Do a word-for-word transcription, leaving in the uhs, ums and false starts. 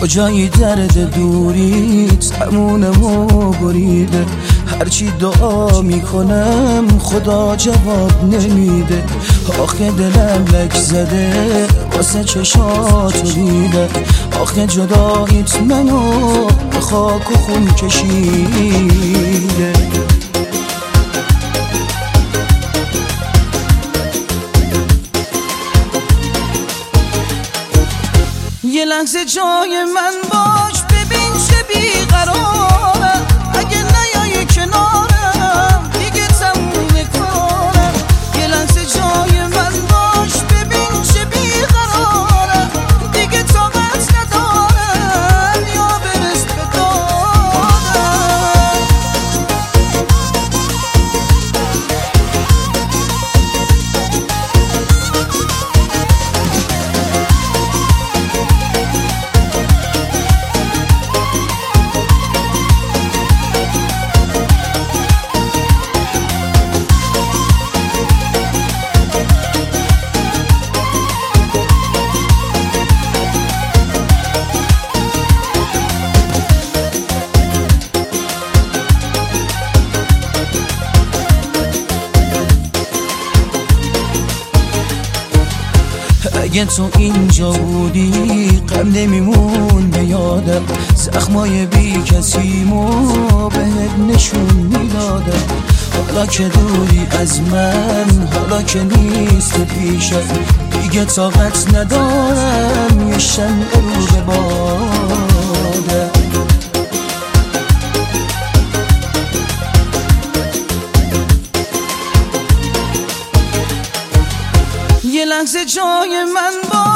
کجایی درد دوریت همونمو بریده، هرچی دعا میکنم خدا جواب نمیده. آخه دلم لک زده واسه چشاتو دیده، آخه جداییت منو به خاک و خون کشیده. یه لحظه جای من باش ببین چه بیقراره، اگه نیایی کنارم دیگه تموم کارم. یه لحظه جای من باش ببین چه بیقراره، دیگه طاقت ندارم یا برست به دارم. اگه تو اینجا بودی غم نمیمون به یادم، زخمای بی کسیمو بهت نشون میدادم. حالا که دوری از من، حالا که نیست پیشم، دیگه طاقت ندارم یه شمع رو به بادم. یه لحظه جای من با